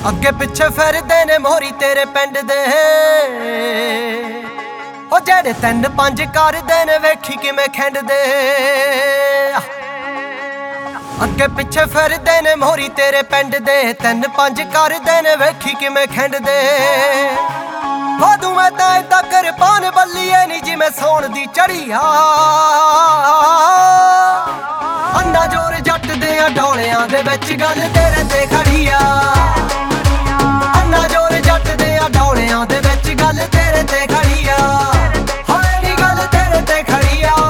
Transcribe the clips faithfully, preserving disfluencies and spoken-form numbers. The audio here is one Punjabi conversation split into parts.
ਅੱਗੇ ਪਿੱਛੇ ਫਿਰਦੇ ਨੇ ਮੋਹਰੀ ਤੇਰੇ ਪਿੰਡ ਦੇ ਉਹ ਜਿਹੜੇ ਤਿੰਨ ਪੰਜ ਕਰਦੇ ਨੇ ਵੇਖੀ ਕਿਵੇਂ ਖਿੰਡਦੇ। ਅੱਗੇ ਪਿੱਛੇ ਫਿਰਦੇ ਨੇ ਮੋਹਰੀ ਤੇਰੇ ਪਿੰਡ ਦੇ ਤਿੰਨ ਪੰਜ ਕਰਦੇ ਨੇ ਵੇਖੀ ਕਿਵੇਂ ਖਿੰਡਦੇ। ਵਾਧੂ ਮੈਂ ਤਾਂ ਏਦਾਂ ਕਿਰਪਾਨ ਬੱਲੀਏ ਨੀ ਜਿਵੇਂ ਸੌਣ ਦੀ ਚੜੀ ਆ। ਅੰਨਾ ਜੋਰ ਜੱਟ ਦੇ ਆ ਢੋਲਿਆਂ ਦੇ ਵਿੱਚ ਗੱਲ ਤੇਰੇ ਤੇ ਖੜੀ ਆ। ਅੰਨਾ ਜੋਰ ਜੱਟ ਦੇ ਆ ਢੋਲਿਆਂ ਦੇ ਵਿੱਚ ਗੱਲ ਤੇਰੇ ਤੇ ਖੜੀ ਆ। ਹਾਏ ਨੀ ਗੱਲ ਤੇਰੇ ਤੇ ਖੜੀ ਆ।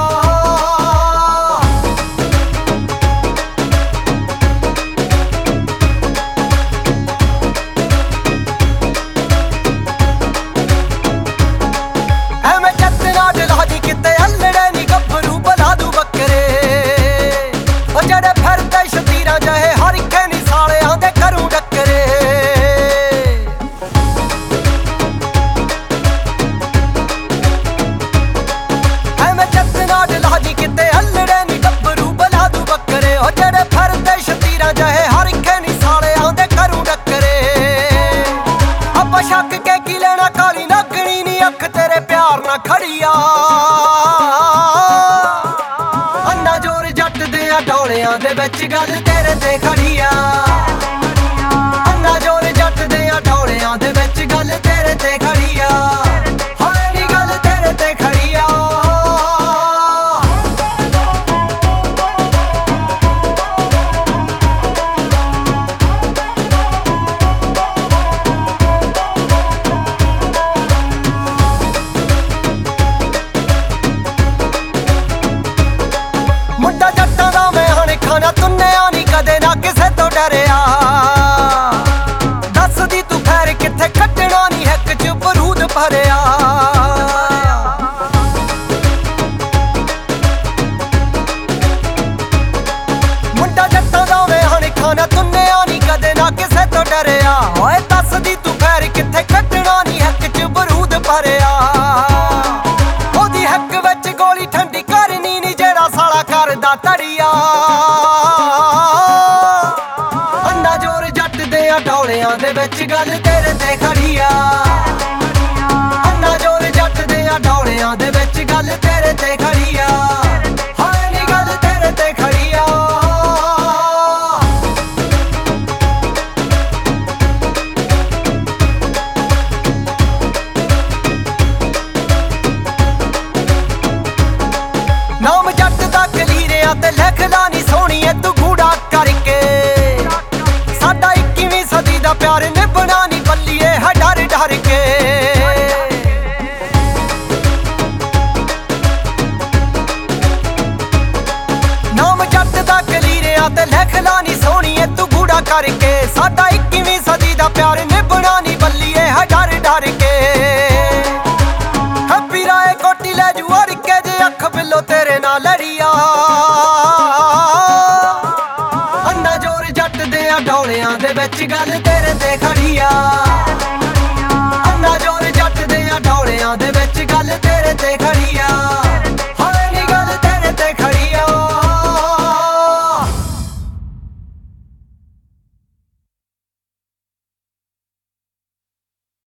ਐਵੇਂ ਚੱਤ ਨਾ ਢਲਾ ਦੀ ਕਿਤੇ ਹੱਲੜੇ ਨੀ ਗੱਭਰੂ ਬਲਾ ਦੂ ਬੱਕਰੇ। ਉਹ ਜਿਹੜੇ ਫਿਰਦੇ ਸ਼ਤੀਰਾਂ ਜਹੇ ਹਰ ਇੱਕੇ ਨੀ ਸਾਲਿਆਂ ਦੇ ਘਰੋਂ ਡੱਕਰੇ। ਐਵੇਂ ਚੱਤ ਨਾ ਢਲਾ ਦੀ ਕਿਤੇ ਹੱਲੜੇ ਨੀ ਗੱਭਰੂ ਬਲਾ ਦੂ ਬੱਕਰੇ। ਉਹ ਜਿਹੜੇ ਫਿਰਦੇ ਸ਼ਤੀਰਾਂ ਜਹੇ ਹਰ ਇੱਕੇ ਨੀ ਸਾਲਿਆਂ ਦੇ ਘਰੋਂ ਡੱਕਰੇ। ਆਪਾਂ ਸ਼ੱਕ ਕੇ ਕੀ ਲੈਣਾ ਕਾਲੀ ਨਾਗਣੀ ਨੀ ਅੱਖ ਤੇਰੇ ਪਿਆਰ ਨਾਲ ਖੜੀ ਆ। ਅੰਨਾ ਜੋਰ ਜੱਟ ਦੇ ਆ ਢੋਲਿਆਂ ਦੇ ਵਿੱਚ ਗੱਲ ਤੇਰੇ ਤੇ ਖੜੀ ਆ। ਅੰਨਾ ਜੋਰ ਜੱਟ ਦੇ ਆ ਢੋਲਿਆਂ ਦੇ ਵਿੱਚ ਗੱਲ ਤੇਰੇ ਤੇ ਖੜੀ ਆ। ਹਾਏ ਨੀ ਗੱਲ ਤੇਰੇ ਤੇ ਖੜੀ ਆ। ਮੁੰਡਾ ਜੱਟਾਂ ਦਾ ਮੈਂ ਹਣ ਖਾਣਾ ਤੁੰਨਿਆ ਨੀ ਕਦੇ ਨਾ ਕਿਸੇ ਤੋਂ ਡਰਿਆ। ਦੱਸਦੀ ਤੂੰ ਖੈਰ ਕਿੱਥੇ ਕੱਢਣਾ ਨੀ ਹੱਕ ਚ ਬਰੂਦ ਭਰਿਆ। ਮੁੰਡਾ ਜੱਟਾਂ ਦਾ ਮੈਂ ਹਣ ਖਾਣਾ ਤੁੰਨਿਆ ਨੀ ਕਦੇ ਨਾ ਕਿਸੇ ਤੋਂ ਡਰਿਆ। ਓਏ ਦੱਸਦੀ ਤੂੰ ਖੈਰ ਕਿੱਥੇ ਕੱਢਣਾ ਨੀ ਹੱਕ ਚ ਬਰੂਦ ਭਰਿਆ। ਉਹਦੀ ਹੱਕ ਵਿੱਚ ਗੋਲੀ ਠੰਡੀ ਕਰਨੀ ਨੀ ਜਿਹੜਾ ਸਾਲਾ ਕਰਦਾ ਧੜੀਆ। ਅੰਨਾ ਜੋਰ ਜੱਟ ਦੇ ਆ ਢੋਲਿਆਂ ਦੇ ਵਿੱਚ ਗੱਲ ਤੇਰੇ ਤੇ ਖੜੀ ਆ। ਅੰਨਾ ਜੋਰ ਜੱਟ ਦੇ ਆ ਢੋਲਿਆਂ ਦੇ ਵਿੱਚ ਗੱਲ ਤੇਰੇ ਤੇ ਖੜੀ ਆ। ਹਾਏ ਨੀ ਗੱਲ ਤੇਰੇ ਤੇ ਖੜੀ ਆ। ਨਾਮ ਜੱਟ ਦਾ ਕਲੀਰਿਆ ਤੇ ਲਿਖਦਾ ਨੀ ਸੋਹਣੀਏ ਤੂੰ ਗੂੜਾ ਕਰਕੇ। ਸਾਡਾ ਇੱਕੀਵੀਂ ਸਦੀ ਦਾ ਪਿਆਰ ਨਿਭਣਾ ਨੀ ਬੱਲੀਏ ਹੈ ਡਰ ਡਰ ਕੇ। ਨਾਮ ਜੱਟ ਦਾ ਕਲੀਰਿਆ ਤੇ ਲਿਖਦਾ ਨੀ ਸੋਹਣੀਏ ਤੂੰ ਗੂੜਾ ਕਰਕੇ। ਸਾਡਾ ਇੱਕੀਵੀਂ ਸਦੀ ਦਾ ਪਿਆਰ ਨਿਭਣਾ ਨੀ ਬੱਲੀਏ ਹੈ ਡਰ ਡਰ ਕੇ। ਹੈਪੀ ਰਾਏ ਕੋਟੀ ਲੈ ਜੂ ਅੜ ਕੇ ਜੇ ਅੱਖ ਬਿੱਲੋ ਤੇਰੇ ਨਾਲ ਲੜੀ ਆ। ਅੰਨਾ ਜੋਰ ਜੱਟ ਦੇ ਆ ਢੋਲਿਆਂ ਦੇ ਵਿੱਚ ਗੱਲ ਤੇਰੇ ਤੇ ਖੜੀ ਆ। ਅੰਨਾ ਜੋਰ ਜੱਟ ਦੇ ਆ ਢੋਲਿਆਂ ਦੇ ਵਿੱਚ ਗੱਲ ਤੇਰੇ ਤੇ ਖੜੀ